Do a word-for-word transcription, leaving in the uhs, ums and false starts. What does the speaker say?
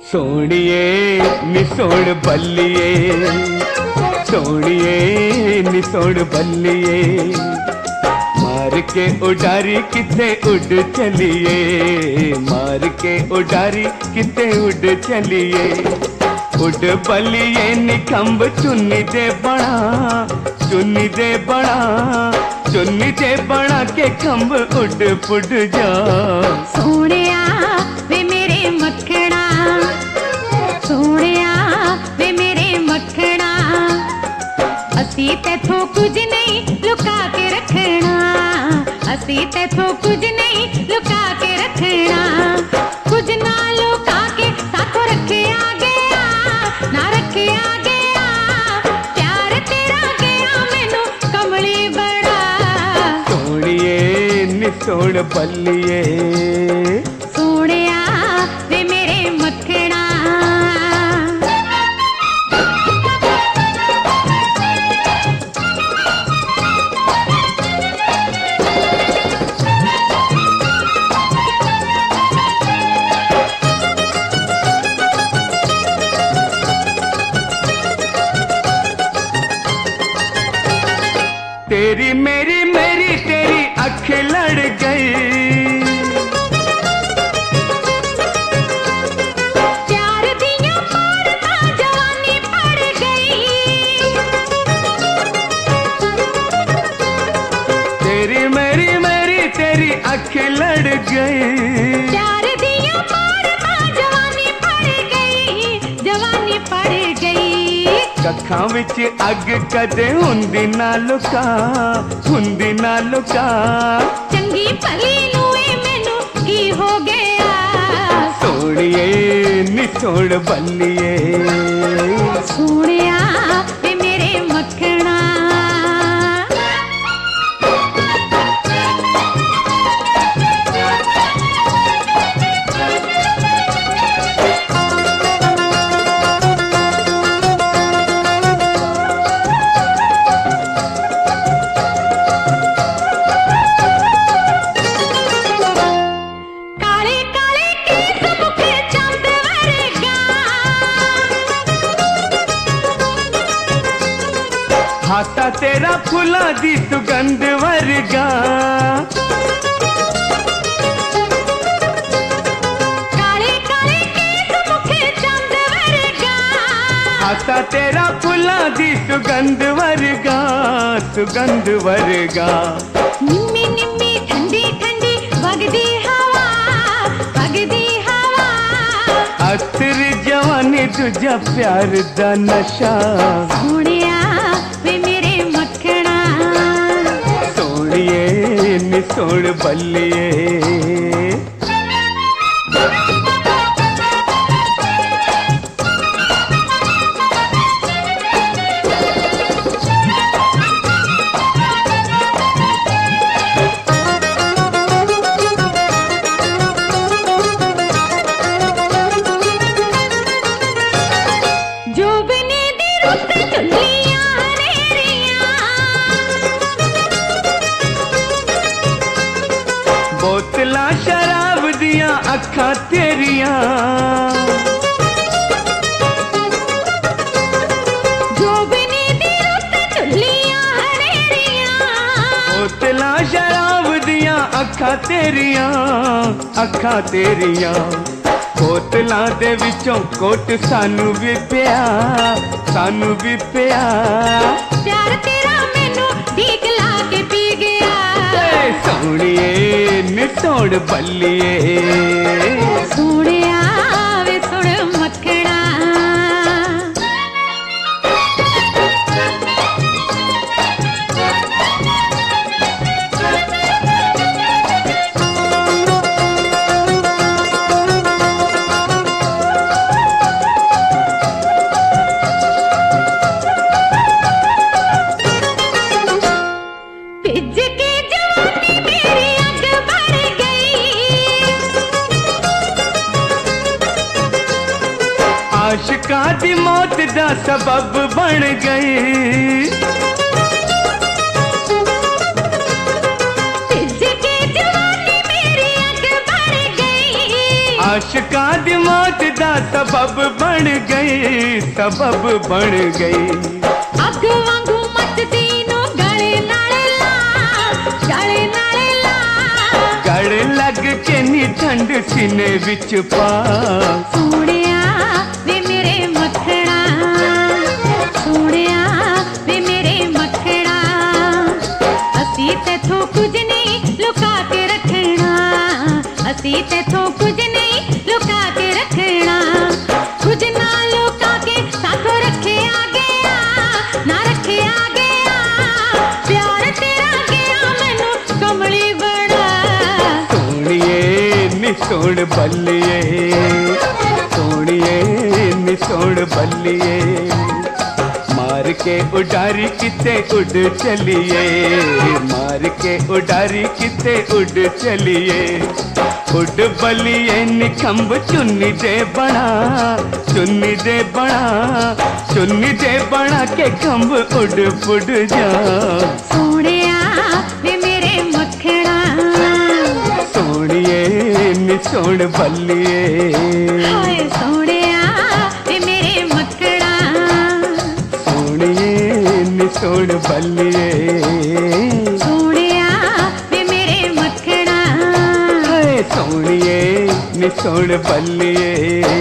सोनिए निसोड़ बल्लिए, सोनिए निसोड़ बल्लिए, मार के उडारी किथे उड़ चलिए, मार के उडारी किथे उड़ चलिए। उड़ बल्लिए निखंब चुन्नी दे बना, चुन्नी दे बना, चुन्नी दे बना के खंब उड़ पुड़ जा। सोनिया वे मेरे मखना, सोनिया वे मेरे मखना, असी तेथों कुछ नहीं लुका के रखना, असी तेथों कुछ नहीं लुका के रखना, कुछ ना लुका के साथों रखे आ गया, ना रखे आ गया, प्यार तेरा गया मैनू कमली बड़ा। सोनिए निसोड़ बल्लिए, सोनिया वे मेरे मखना। तेरी मेरी मेरी तेरी अख लड़ गई, प्यार दिया मारता जवानी पड़ गई, तेरी मेरी मेरी तेरी अख लड़ गई, प्यार दिया मारता जवानी पड़ गई, जवानी पड़ गई। कखां विच अग कदे हुंदी ना लुका, हुंदी ना लुका, चंगी भली नूए मैनू की हो गया। सोनिए निसोड़ बल्लिए, सोनिया वे मेरे मखना। काले काले केस मुख चंद वर्गा, हाथा तेरा फुला दी सुगंध वर्गा, काले काले केस मुख चंद वर्गा, हाथा तेरा फुला दी सुगंध वर्गा, सुगंध वर्गा। निम्मी निम्मी ठंडी ठंडी वगदी हवा, वगदी हवा, अतर जवानी तुझा प्यार दा नशा। सोनिया वे मेरे मखना। सोनिए निसोड़ बल्लिए, जोबने दी रुत चुल्लियां हनेरियां, बोतला शराब दियां अखां तेरियां, जोबने दी रुत चुल्लियां हनेरियां, बोतला शराब दियां अखां तेरियां, अखां तेरियां। बोतलां दे विचों कोट सानू भी पिया, सानू भी पिया। प्यार तेरा मैनू ठीक ला के पी गया। ए सोनिए निसोड़ बल्लिए, सोनिया वे सुण मखना। भिज के जवानी मेरी अग बढ़ गई, आशिका दी मौत दा सबब बन गई, भिज के जवानी मेरी अग बढ़ गई, आशिका दी मौत दा सबब बन गई, सबब बन गई। अग वांगू मचदी नू गले नाल ला, गले नाल ला। गड़ लग के नी ठंड सीने विच पा। सोहणिया वे मेरे मखणा, सोहणिया वे मेरे मखणा। असी तैथों कुछ नहीं लुका के रखना, असी तैथों कुछ नहीं लुका के रखना। कुछ ना लुका के साथों रखे आ गया, ना रखे आ गया। प्यार तेरा गया मैनू कमली बना। सोहणिए नी सोहण बल्लिए, सोहणिए नी सोहण बल्लिए। मार के उडारी किते उड़ चलिए, मार के उडारी किते उड़ चलिए। उड़ बलिए निखंब चुन्नी दे बना, चुन्नी दे बना, चुन्नी दे बना के खंब उड़ उड़ जा। सोहणिया वे मेरे मखणा, सोहणिए नी सोहण बल्लिए। हाय सोहणिया वे मेरे मखणा। सोहणिए नी सोहण बल्लिए। सोहणिया वे मेरे मखणा। हाय सोहणिए नी सोहण बल्लिए।